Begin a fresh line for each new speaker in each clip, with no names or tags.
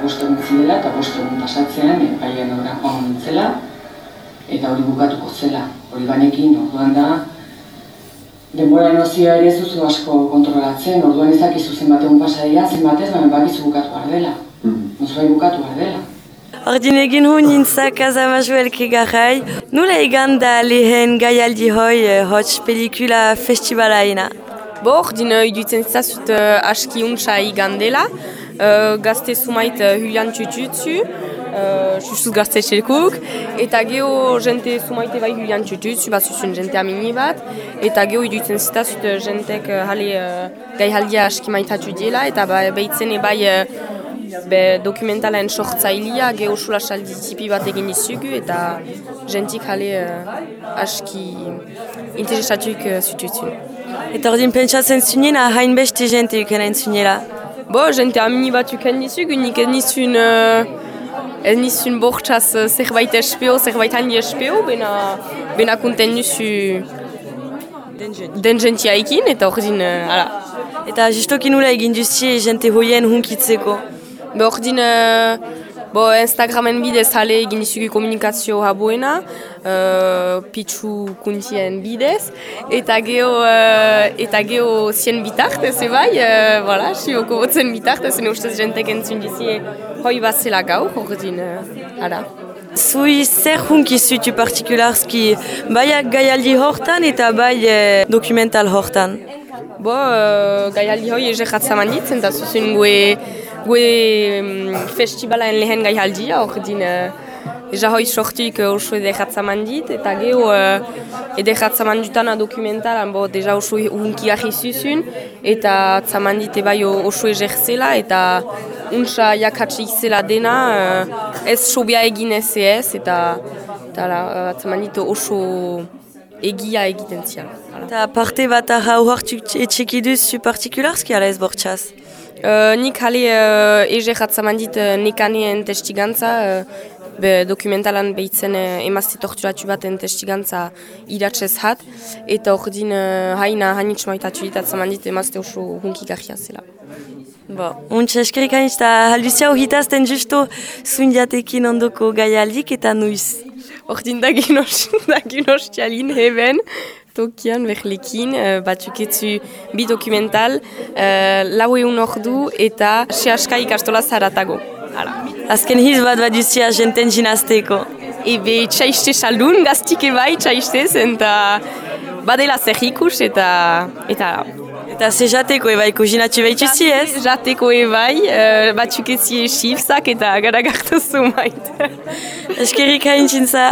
bost egun zirela, eta bost egun pasatzean, epaien on nintzela, eta hori bukatuko zela. Hori banekin, orduan da, denbora nozioa ere zuzu asko kontrolatzen, orduan ezakizu zenbat egun pasadia, zenbatez, baina bakizu bukatu behar dela. Nozua bukatu behar dela.
Ordin egin hu nintzak azamazu elkegarrai, nula egan da lehen gaialdi hoi hots pelikula festivalaina?
Bo, ordin iduitzen zazut aski untsa igandela, gazte sumait Julian Tututsu, justuz gazte txelkuk, eta geho jente sumaite bai Julian Tututsu, bazuzun jente amini bat, eta geho iduitzen zazut jentek gaialdia aski maitatu diela, eta behitzen bai dokumentalen sortzailia geho sulasaldi tipi bat egin izugu, eta jentik aski interesatuik zututun.
Eta ordin pentsatzen zunien, hainbeste jente ukenen zunela?
Bo, jente amini bat uken dizugu, nik ez nizun bortxaz zerbait espeo, zerbait handi espeo, bena konten nizu den jentiaikin, eta ordin, ala.
Eta justokin nula egin duztie jente hoien hunkitzeko?
Be ordin, Instagramen bidez hale egin dizugu komunikazio habuena, pitzu kuntien bidez, eta geho zien bitartez ebai, sioko botzen bitartez, ene ustez jentek entzun dizie hoi bat zela gaur, ordin, ara.
Zui zer hunkizutu partikularski, baiak gaialdi hortan eta bai dokumental hortan?
Bo, gaialdi hoi egerratzaman ditzen, eta zuzun gue festivalaen lehen gaialdia, ordin eja hoi sortuik oso egerratzaman dit, eta geho egerratzaman dutana dokumentalan, bo, deja oso hunkiak izuzun, eta tzaman dit ebai oso egerzela, eta untsa jakatzik zela dena, ez sobia egin ez, eta tzaman dit oso egia egiten zian.
Eta parte bat hau hartu etxekiduz partikularski ala ez bortxaz?
Nik hale egerratzaman dit nekaneen testigantza, dokumentalan behitzen emazte torturatu baten testigantza iratzez hat, eta ordin haina hanitz maitatu dit, atzaman dit emazte oso hunkik ahia zela.
Untsa eskerik hainitz, eta Lucia horritazten justo zuindiatekin ondoko gaialdik eta nuiz?
Ordin da ginostalin heben, tokian berlekin, batuketzu bi dokumental, lau egun ordu eta sehaska ikastola zaratago.
Azken hiz bat duzia jenten jinazteko?
Ebe txaiste saldun, gaztik ebai txaistez, eta badela zer ikus eta
Eta ze jateko ebai kuzinatxu behituzi ez?
Jateko ebai, batuketzi xifzak eta garagartu zumait.
Eskerik haintzintza.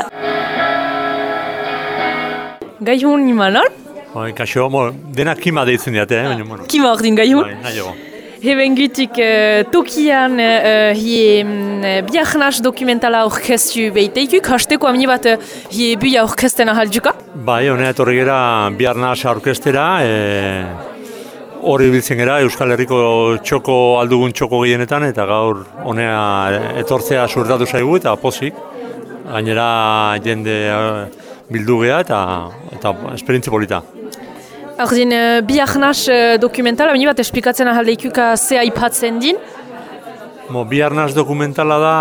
Gaihun imanon?
Kaixo, denak kima deitzen diate,
Kima ordin gaihun?
Nahiago.
Heben gutik tokian biarnaz dokumentala orkestu behiteikuk, hasteko amini bat buia orkestena halduka?
Bai, honea etorri gera biarnaz orkestera, hori biltzen gera Euskal Herriko txoko aldugun txoko gehienetan, eta gaur honea etortzea suertatu zaigu eta pozik. Gainera jende bildu geha eta esperientzi polita.
Ordin, biarnaz dokumentala, amini bat esplikatzen ahaldeikuka ze aipatzen din?
Biarnaz dokumentala da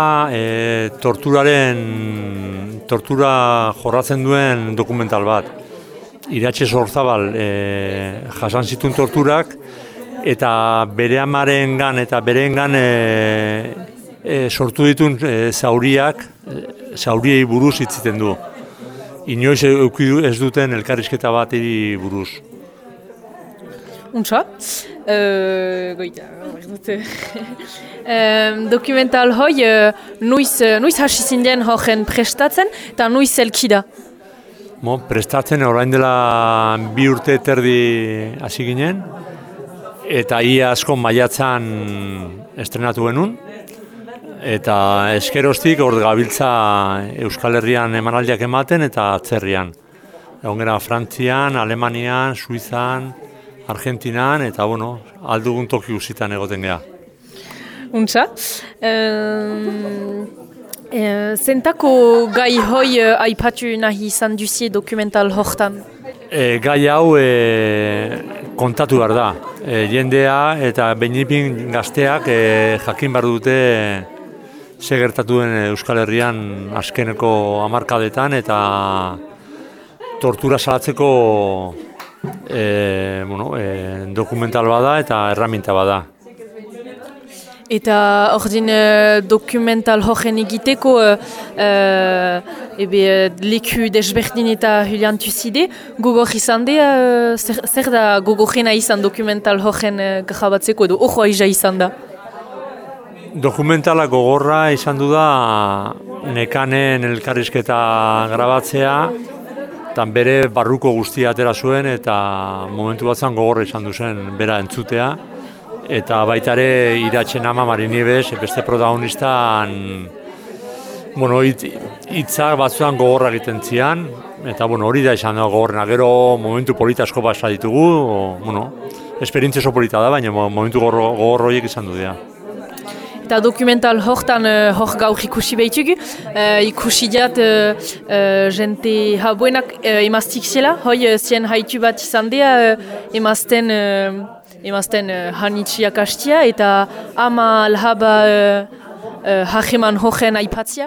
tortura jorratzen duen dokumental bat. Iratxe Zorzabal jasan zituen torturak eta bere amarengan eta bereengan sortu dituen zauriei buruz hitziten du. Inoiz ez duten elkarrizketa bateri buruz.
Untsa? Dokumental hoi nuiz hasi zinden horren prestatzen eta nuiz elkida?
Prestatzen orain dela 2 urte terdi hasi ginen eta ia asko maiatzan estrenatu genuen eta eskeroztik hor gabiltza Euskal Herrian emanaldiak ematen eta atzerrian. Egon gara Frantzian, Alemanian, Suizan, Argentinan eta aldugun toki guzitan egoten geha.
Untsa? Zentako gai hoi aipatu nahi izan duzie dokumental hortan?
Gai hau kontatu behar da. Jendea eta behinipin gazteak jakin behar dute ze gertatu den Euskal Herrian azkeneko hamarkadetan eta tortura salatzeko dokumental bada eta erraminta bada.
Eta ordin dokumental horren egiteko leku desberdin eta huliantuzide, gogor izan da, zer da gogorrena izan dokumental horren grabatzeko edo ojoa izan da?
Dokumentala gogorra izan du da nekanen elkarrizketa grabatzea, eta bere barruko guztia atera zuen eta momentu batzan gogorra izan du zen bera entzutea. Eta baita ere Iratxen ama Mari Nieves, beste protagonistan hitzak batzuan gogorra egiten zian, eta hori da izan da gogorrena. Gero momentu polita asko basa ditugu, esperientzia oso polita da, baina momentu gogor horiek izan du dira.
Eta dokumental hortan hor gaur ikusi behitugu, ikusi diat jente habuenak emaztik zela, hoi zien haitu bat izan dira emazten hanitxiak hastia eta ama alhaba hajeman horren aipatzia?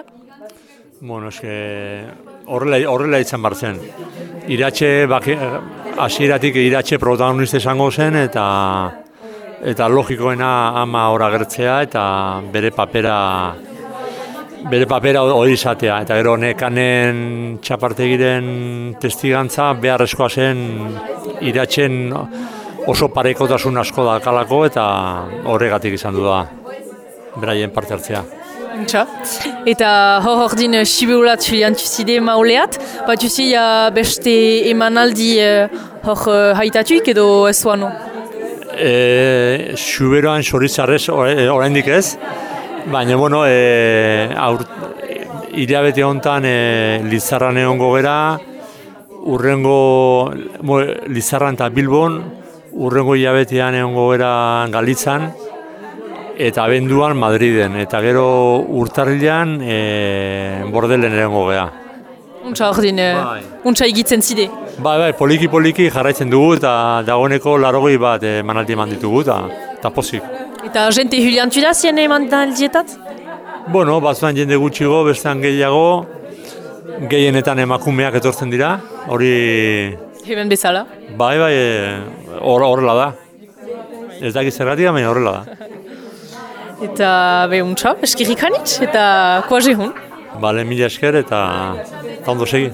Horrela izan bartzen. Iratxe, hasieratik Iratxe protagonista izango zen eta logikoena ama hor agertzea eta bere papera hori izatea. Eta gero nekanen txapartegiren testigantza beharrezkoa zen Iratxen oso parekotasun asko dakalako eta horregatik izan du da beraien parte hartzea.
Eta hor din Siberulat huliantuzide mauleat, batuzi beste emanaldi hor haitatuik edo ez zuano?
Siberuan Zorizarrez oraindik ez, baina hilabete honetan Lizarran egongo gera, urrengo Lizarran eta Bilbon, urrengo hilabetean egongo gera Galitzan, eta abenduan Madriden, eta gero urtarrilean Bordelen egongo gera.
Untsa ordin, untsa egitzen zide?
Bai, poliki jarraitzen dugu eta dagoeneko 80 bat emanaldi eman ditugu eta pozik.
Eta jente huliantu da zien emanaldietat?
Batzuan jende gutxigo, bestean gehiago, gehienetan emakumeak etortzen dira, hori...
Hemen bezala?
Bai, horrela da. Ez dakit zergatik, baina horrela da.
Eta untsa, eskirrik hanitz eta koaze hun?
Bale, mila esker eta ondo segi.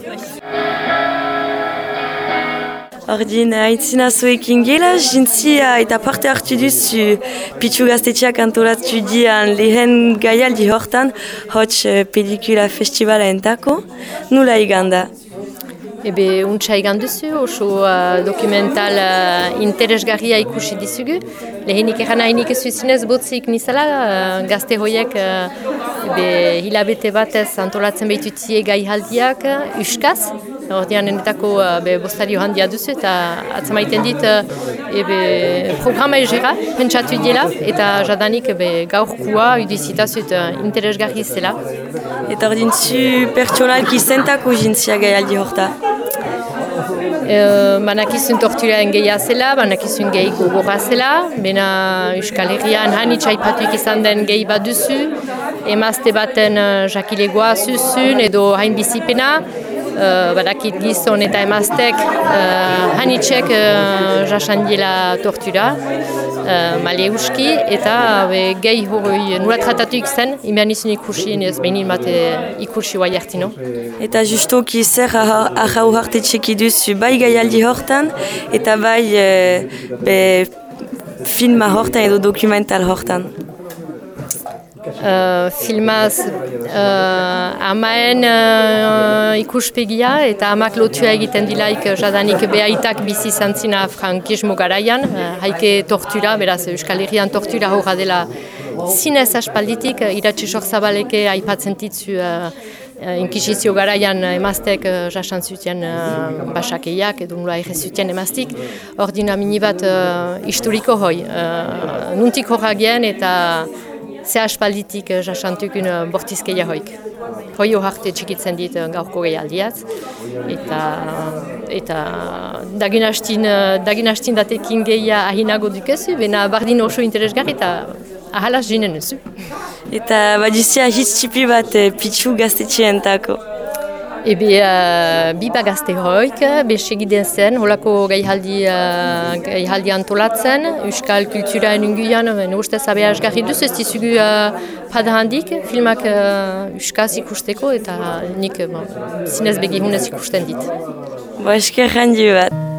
Ordin, haitzina zuekin gela, jintzia eta parte hartu duzu Pitxu Gaztetxeak antolatu dian lehen gaialdi hortan hots pelikula festivala entako. Nula iganda?
Untsa egan duzu, oso dokumental interesgarria ikusi dizugu. Lehenik egan hainik ez zuzinez botzik nizala, gazte hoiek hilabete batez antolatzen behitutie gaihaldiak uskaz. Ordean enetako bostario handia duzu eta atzamaiten dit programa egera, pentsatu dela eta jadanik gaurkua udizitazut interesgarri zela.
Eta ordin zu pertsonalki zentako jintzia gaialdi horta?
Banakizun torturaren gehia zela, banakizun gehi gogorra zela, bena Euskal Herrian hanitz aipatuik izan den gehi bat duzu, emazte baten jakilegoa zuzun edo hain bizipena, badakit gizon eta emaztek hanitzek jasandiela tortura, male euski, eta gehi hori nula tratatuik zen, imean izun ikusi, ez behin mate ikusi guai hartino.
Eta justoki zer ahau hartetxeki duzu bai gaialdi hortan, eta bai filma hortan edo dokumental hortan.
Filmaz amaen ikuspegia eta amak lotua egiten dilaik jadanik behaitak bizi zantzina frankismo garaian, haike tortura, beraz Euskal Herrian tortura horra dela zinez aspalditik, Iratxe Sorzabaleke aipatzen ditzu inkisizio garaian emaztek jasan zuten basakeiak edo nula zuten emaztik, ordina minibat historiko hoi, nuntik horra gen eta ze aspalditik jasantukun bortizkeia hoik. Hoi hoarte txikitzen dit gaurko gehialdiaz. Eta daginastin datekin gehia ahinago dukezu, bena bardin oso interesgarri eta ahalaz jinen duzu.
Eta badizia hitz txipi bat Pitxu gaztetxeentako.
Biba gazte hoik, segiden zen, holako gaihaldi antolatzen, euskal kulturaren inguian, ustez aberazgarri duz, ez dizugu padahandik, filmak euskaz ikusteko, eta nik zinez begihunez ikusten dit.
Esker handi bat.